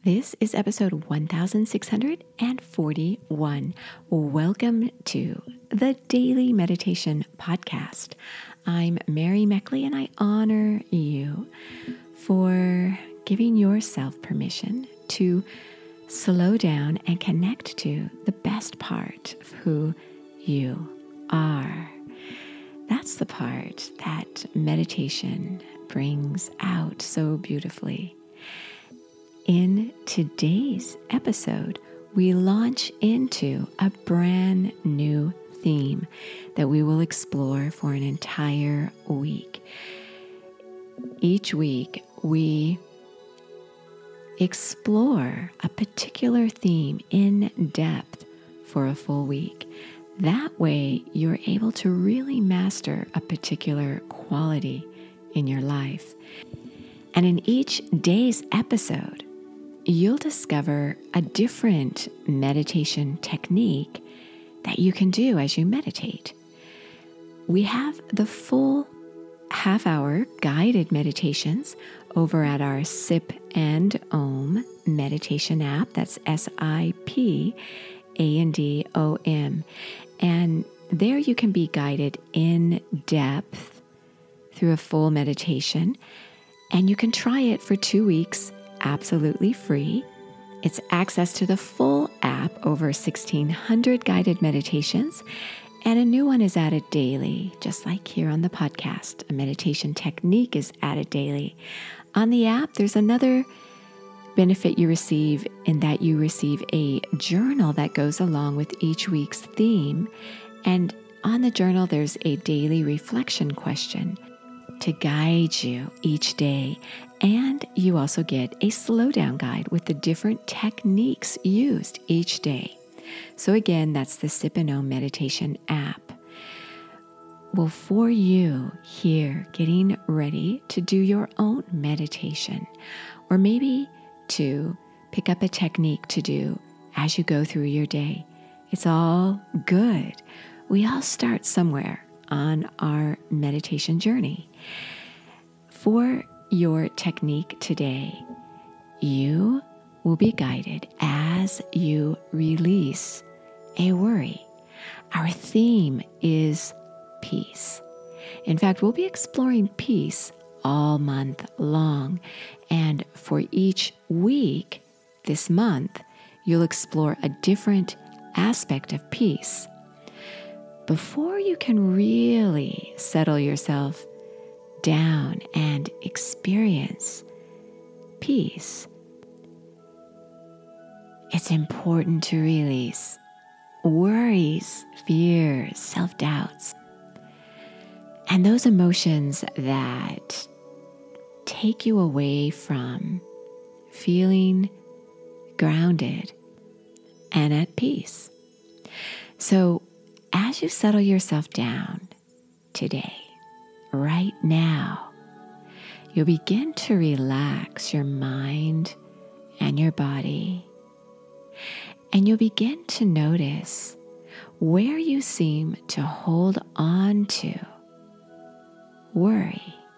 This is episode 1641. Welcome to the Daily Meditation Podcast. I'm Mary Meckley, and I honor you for giving yourself permission to slow down and connect to the best part of who you are. That's the part that meditation brings out so beautifully. In today's episode, we launch into a brand new theme that we will explore for an entire week. Each week, we explore a particular theme in depth for a full week. That way, you're able to really master a particular quality in your life. And in each day's episode, you'll discover a different meditation technique that you can do as you meditate. We have the full half-hour guided meditations over at our Sip and Om meditation app. That's SIPANDOM. And there you can be guided in depth through a full meditation. And you can try it for 2 weeks absolutely free. It's access to the full app, over 1,600 guided meditations, and a new one is added daily, just like here on the podcast. A meditation technique is added daily. On the app, there's another benefit you receive in that you receive a journal that goes along with each week's theme. And on the journal, there's a daily reflection question to guide you each day. And you also get a slowdown guide with the different techniques used each day. So again, that's the Sip and Om meditation app. Well, for you here getting ready to do your own meditation, or maybe to pick up a technique to do as you go through your day, it's all good. We all start somewhere on our meditation journey. For your technique today, you will be guided as you release a worry. Our theme is peace. In fact, we'll be exploring peace all month long. And for each week this month, you'll explore a different aspect of peace. Before you can really settle yourself down and experience peace, it's important to release worries, fears, self-doubts, and those emotions that take you away from feeling grounded and at peace. So as you settle yourself down today, right now, you'll begin to relax your mind and your body, and you'll begin to notice where you seem to hold on to worry.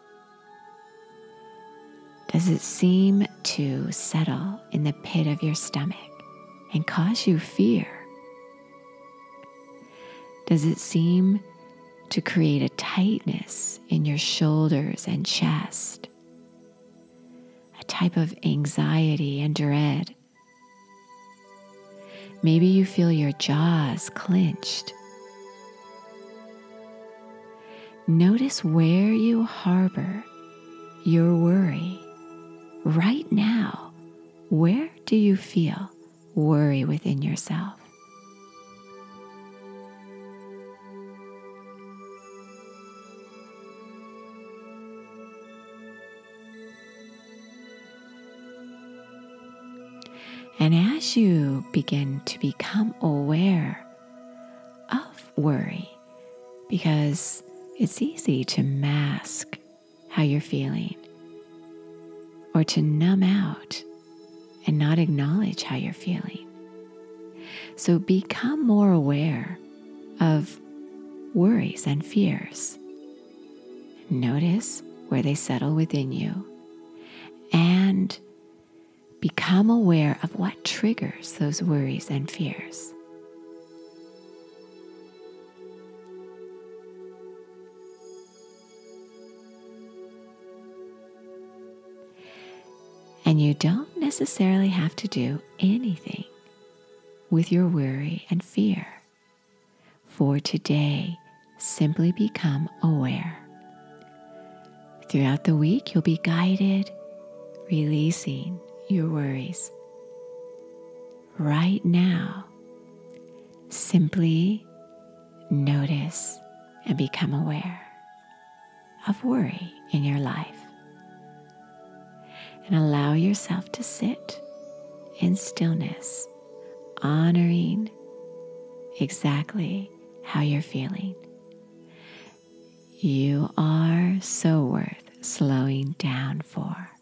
Does it seem to settle in the pit of your stomach and cause you fear? Does it seem to create a tightness in your shoulders and chest, a type of anxiety and dread? Maybe you feel your jaws clenched. Notice where you harbor your worry. Right now, where do you feel worry within yourself? And as you begin to become aware of worry, because it's easy to mask how you're feeling or to numb out and not acknowledge how you're feeling. So become more aware of worries and fears. Notice where they settle within you, and Become aware of what triggers those worries and fears. And you don't necessarily have to do anything with your worry and fear. For today, simply become aware. Throughout the week, you'll be guided, releasing your worries. Right now, simply notice and become aware of worry in your life. And allow yourself to sit in stillness, honoring exactly how you're feeling. You are so worth slowing down for.